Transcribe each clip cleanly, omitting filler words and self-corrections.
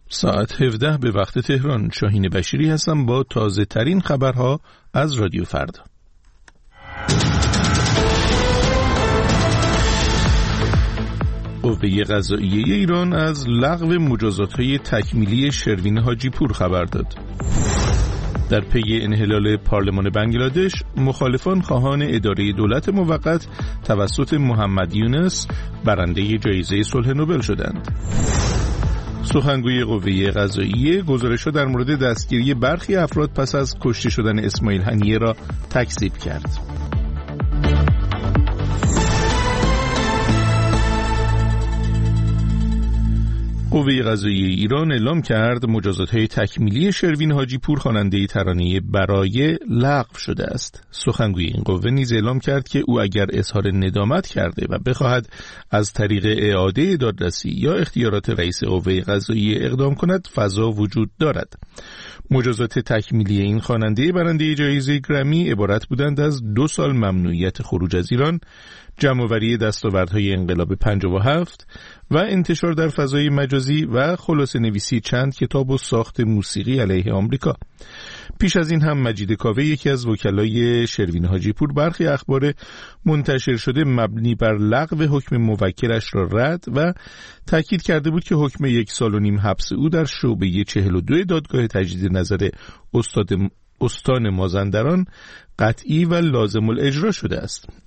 ساعت 17 به وقت تهران. شاهین بشیری هستم با تازه ترین خبرها از رادیو فردا. قوه قضاییه ایران از لغو مجازات‌های تکمیلی شروین حاجی پور خبر داد. در پی انحلال پارلمان بنگلادش، مخالفان خواهان اداره دولت موقت توسط محمد یونس برنده جایزه صلح نوبل شدند. سخنگوی قوه قضاییه گزارش‌ها در مورد دستگیری برخی افراد پس از کشته شدن اسماعیل هنیه را تکذیب کرد. قوه قضاییه ایران اعلام کرد مجازات‌های تکمیلی شروین حاجی پور خواننده ترانه برای لغو شده است. سخنگوی این قوه نیز اعلام کرد که او اگر اظهار ندامت کرده و بخواهد از طریق اعاده دادرسی یا اختیارات رئیس قوه قضاییه اقدام کند فضا وجود دارد. مجازات تکمیلی این خواننده برنده جایزه گرمی عبارت بودند از 2 سال ممنوعیت خروج از ایران، جمع‌آوری دستاوردهای انقلاب 57 و انتشار در فضای مجازی و خلاصه نویسی چند کتاب و ساخت موسیقی علیه آمریکا. پیش از این هم مجید کاوه، یکی از وکلای شروین حاجی پور، برخی اخبار منتشر شده مبنی بر لغو حکم موکلش را رد و تاکید کرده بود که حکم 1.5 سال حبس او در شعبه 42 دادگاه تجدید نظر استان مازندران قطعی و لازم الاجرا شده است.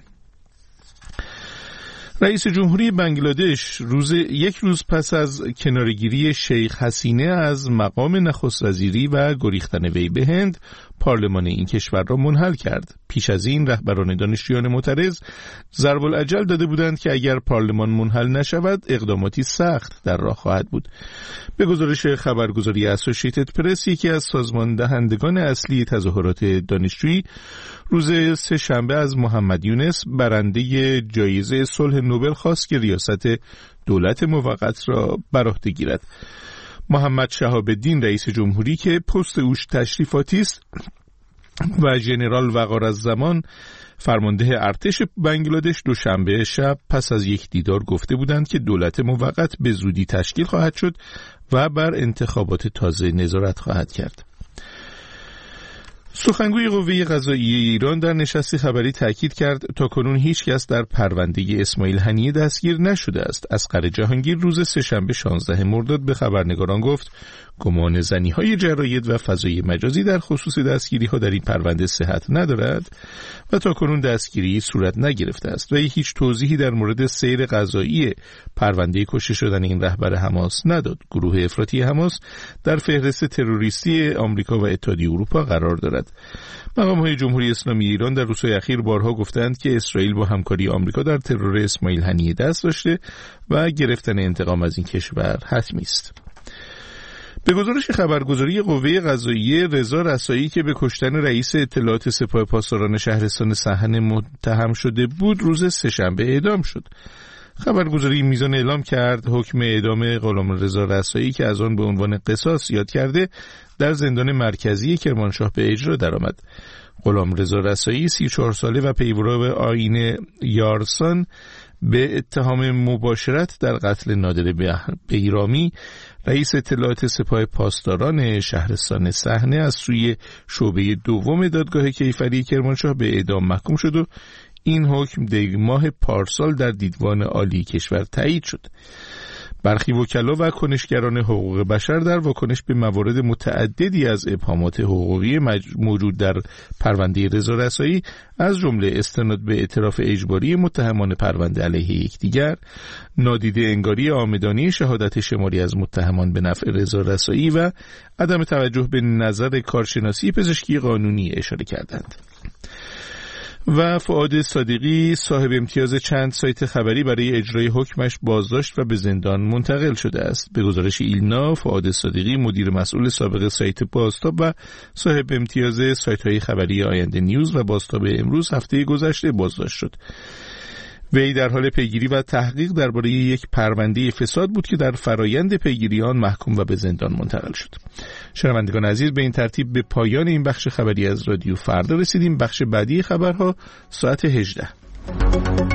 رئیس جمهوری بنگلادش یک روز پس از کنارگیری شیخ حسینه از مقام نخست وزیری و گریختن وی به هند، پارلمان این کشور را منحل کرد. پیش از این رهبران دانشجویان معترض ضرب الاجل داده بودند که اگر پارلمان منحل نشود اقداماتی سخت در راه خواهد بود. به گزارش خبرگزاری اسوسییتد پرس، یکی از سازمان دهندگان اصلی تظاهرات دانشجویی روز سه‌شنبه از محمد یونس برنده جایزه صلح نوبل خواست که ریاست دولت موقت را بر عهده گیرد. محمد شهاب الدین رئیس جمهوری که پست اوش تشریفاتی است و ژنرال وقار الزمان فرمانده ارتش بنگلادش دوشنبه شب پس از یک دیدار گفته بودند که دولت موقت به زودی تشکیل خواهد شد و بر انتخابات تازه نظارت خواهد کرد. سخنگوی قوه قضاییه ایران در نشست خبری تاکید کرد تاکنون هیچ کس در پرونده اسماعیل هنیه دستگیر نشده است. اصغر جهانگیر روز سه‌شنبه 16 مرداد به خبرنگاران گفت گمان زنی‌های جراید و فضای مجازی در خصوص دستگیری‌ها در این پرونده صحت ندارد و تاکنون دستگیری صورت نگرفته است و هیچ توضیحی در مورد سیر قضایی پرونده کشته شدن این رهبر حماس نداد. گروه افراطی حماس در فهرست تروریستی آمریکا و اتحادیه اروپا قرار دارد. مقام‌های جمهوری اسلامی ایران در روزهای اخیر بارها گفتند که اسرائیل با همکاری آمریکا در ترور اسماعیل هنیه دست داشته و گرفتن انتقام از این کشور حتمی است. به گزارش خبرگزاری قوه قضاییه، رضا رسایی که به کشتن رئیس اطلاعات سپاه پاسداران شهرستان سحن متهم شده بود، روز سه‌شنبه اعدام شد. خبرگزاری میزان اعلام کرد حکم اعدام غلامرضا رسایی که از آن به عنوان قصاص یاد کرده در زندان مرکزی کرمانشاه به اجرا درآمد. غلامرضا رسایی 34 ساله و پیرو آیین یارسان به اتهام مباشرت در قتل نادر بیرامی رئیس اطلاعات سپاه پاسداران شهرستان سحنه از سوی شعبه دوم دادگاه کیفری کرمانشاه به اعدام محکوم شد و این حکم دی ماه پارسال در دیوان عالی کشور تایید شد. برخی وکلا و کنشگران حقوق بشر در واکنش به موارد متعددی از ابهامات حقوقی موجود در پرونده رضا رسایی، از جمله استناد به اعتراف اجباری متهمان پرونده علیه یکدیگر، نادیده انگاری عامدانه شهادت شماری از متهمان به نفع رضا رسایی و عدم توجه به نظر کارشناسی پزشکی قانونی اشاره کردند. و فؤاد صادقی صاحب امتیاز چند سایت خبری برای اجرای حکمش بازداشت و به زندان منتقل شده است. به گزارش ایلنا، فؤاد صادقی مدیر مسئول سابق سایت بازتاب و صاحب امتیاز سایت‌های خبری آینده نیوز و بازتاب امروز هفته گذشته بازداشت شد. وی در حال پیگیری و تحقیق درباره یک پرونده فساد بود که در فرایند پیگیری آن محکوم و به زندان منتقل شد. شنوندگان عزیز، به این ترتیب به پایان این بخش خبری از رادیو فردا رسیدیم. بخش بعدی خبرها ساعت 18.